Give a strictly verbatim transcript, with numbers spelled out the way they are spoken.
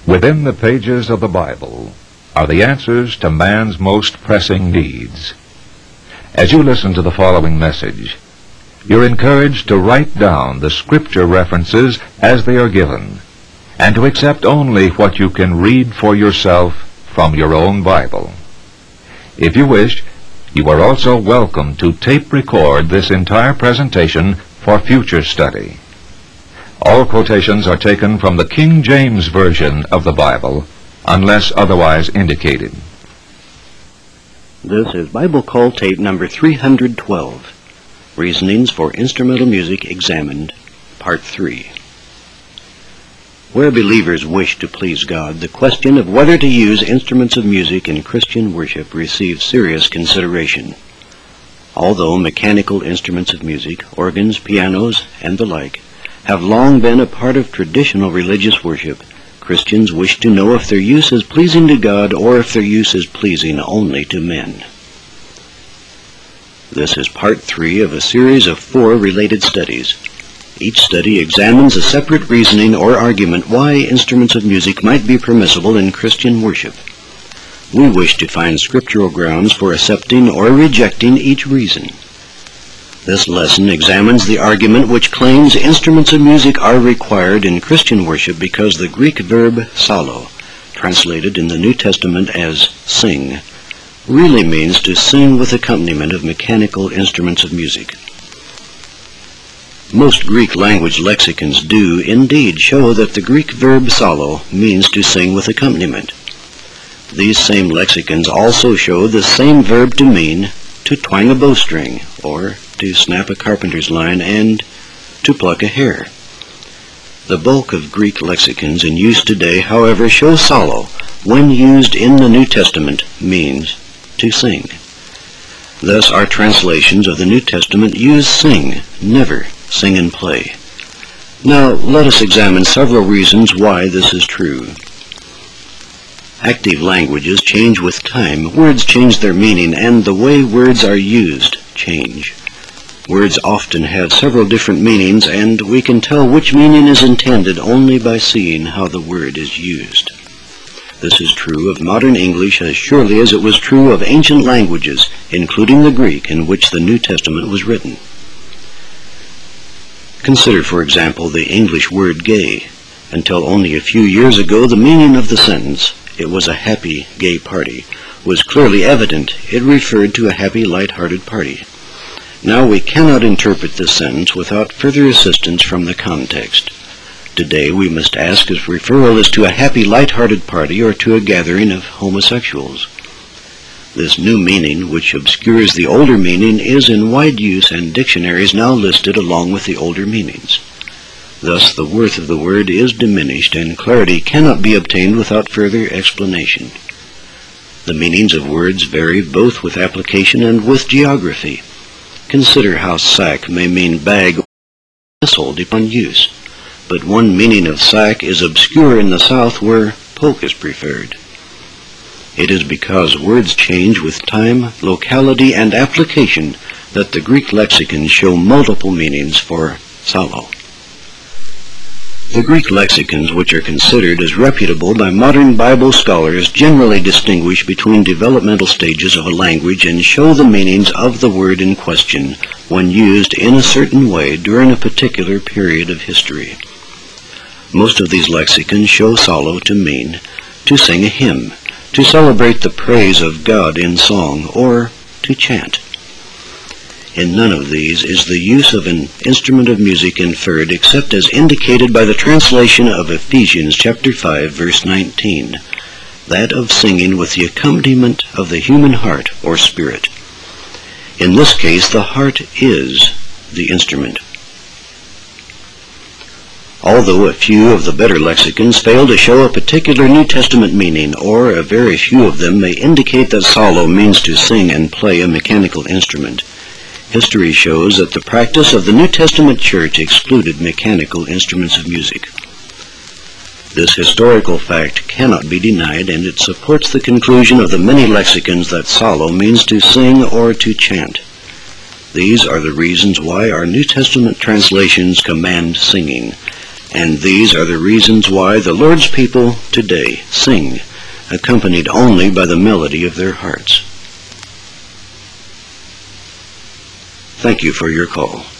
Within the pages of the Bible are the answers to man's most pressing needs. As you listen to the following message, you're encouraged to write down the scripture references as they are given, and to accept only what you can read for yourself from your own Bible. If you wish, you are also welcome to tape record this entire presentation for future study. All quotations are taken from the King James Version of the Bible, unless otherwise indicated. This is Bible Call Tape number three hundred twelve, Reasonings for Instrumental Music Examined, Part three. Where believers wish to please God, the question of whether to use instruments of music in Christian worship receives serious consideration. Although mechanical instruments of music, organs, pianos, and the like, have long been a part of traditional religious worship, Christians wish to know if their use is pleasing to God or if their use is pleasing only to men. This is part three of a series of four related studies. Each study examines a separate reasoning or argument why instruments of music might be permissible in Christian worship. We wish to find scriptural grounds for accepting or rejecting each reason. This lesson examines the argument which claims instruments of music are required in Christian worship because the Greek verb psallo, translated in the New Testament as sing, really means to sing with accompaniment of mechanical instruments of music. Most Greek language lexicons do indeed show that the Greek verb psallo means to sing with accompaniment. These same lexicons also show the same verb to mean to twang a bowstring, or to snap a carpenter's line, and to pluck a hair. The bulk of Greek lexicons in use today, however, show psallo, when used in the New Testament, means to sing. Thus our translations of the New Testament use sing, never sing and play. Now let us examine several reasons why this is true. Active languages change with time. Words change their meaning, and the way words are used change. Words often have several different meanings, and we can tell which meaning is intended only by seeing how the word is used. This is true of modern English as surely as it was true of ancient languages, including the Greek in which the New Testament was written. Consider, for example, the English word gay. Until only a few years ago, the meaning of the sentence, "It was a happy gay party," was clearly evident. It referred to a happy, light-hearted party. Now we cannot interpret this sentence without further assistance from the context. Today we must ask if referral is to a happy, light-hearted party or to a gathering of homosexuals. This new meaning, which obscures the older meaning, is in wide use, and dictionaries now listed along with the older meanings. Thus the worth of the word is diminished, and clarity cannot be obtained without further explanation. The meanings of words vary both with application and with geography. Consider how sack may mean bag or missile depending on use, but one meaning of sack is obscure in the South where poke is preferred. It is because words change with time, locality, and application that the Greek lexicons show multiple meanings for psallo. The Greek lexicons, which are considered as reputable by modern Bible scholars, generally distinguish between developmental stages of a language and show the meanings of the word in question when used in a certain way during a particular period of history. Most of these lexicons show psallo to mean to sing a hymn, to celebrate the praise of God in song, or to chant. In none of these is the use of an instrument of music inferred except as indicated by the translation of Ephesians chapter five, verse nineteen, that of singing with the accompaniment of the human heart or spirit. In this case, the heart is the instrument. Although a few of the better lexicons fail to show a particular New Testament meaning, or a very few of them may indicate that psallo means to sing and play a mechanical instrument, history shows that the practice of the New Testament church excluded mechanical instruments of music. This historical fact cannot be denied, and it supports the conclusion of the many lexicons that psallo means to sing or to chant. These are the reasons why our New Testament translations command singing, And these are the reasons why the Lord's people today sing, accompanied only by the melody of their hearts. Thank you for your call.